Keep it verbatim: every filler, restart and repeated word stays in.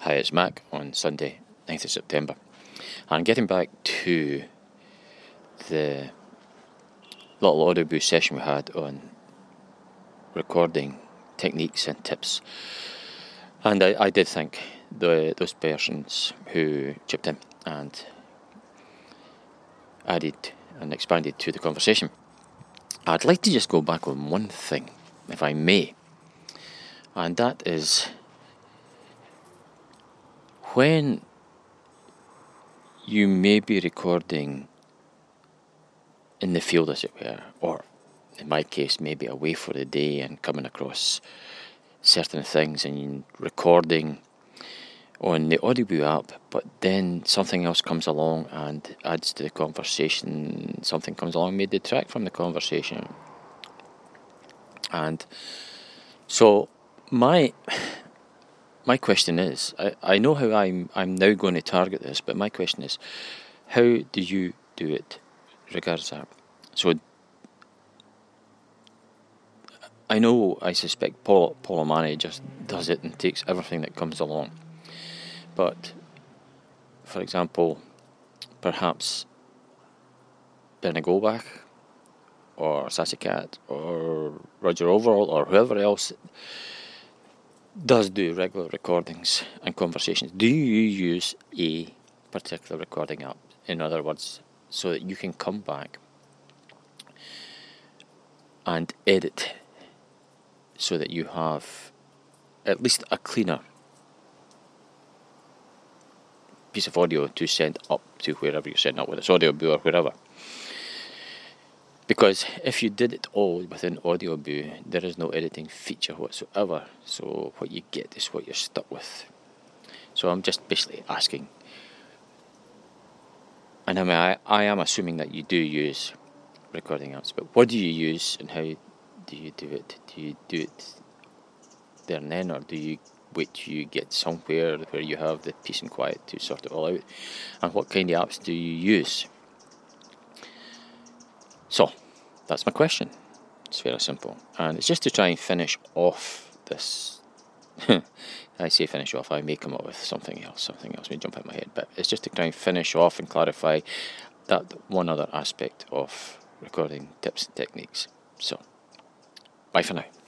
Hi, it's Mac on Sunday, ninth of September. And getting back to the little audio session we had on recording techniques and tips. And I, I did thank the, those persons who chipped in and added and expanded to the conversation. I'd like to just go back on one thing, if I may. And that is when you may be recording in the field, as it were, or in my case, maybe away for the day and coming across certain things and recording on the Audible app, but then something else comes along and adds to the conversation, something comes along, may detract from the conversation. And so my my question is, I, I know how I'm I'm now going to target this, but my question is, how do you do it regards that? So I know, I suspect Paul, Paul O'Mahony just does it and takes everything that comes along. But, for example, perhaps Bernie Goldbach or Sassy Cat or Roger Overall or whoever else does do regular recordings and conversations. Do you use a particular recording app, in other words, so that you can come back and edit so that you have at least a cleaner piece of audio to send up to wherever you send up, whether it's Audible or wherever? Because if you did it all within Audible, there is no editing feature whatsoever. So what you get is what you're stuck with. So I'm just basically asking. And I mean, I, I am assuming that you do use recording apps, but what do you use and how do you do it? Do you do it there and then, or do you wait till you get somewhere where you have the peace and quiet to sort it all out? And what kind of apps do you use? So, that's my question. It's very simple. And it's just to try and finish off this. I say finish off, I may come up with something else. Something else may jump out of my head. But it's just to try and finish off and clarify that one other aspect of recording tips and techniques. So, bye for now.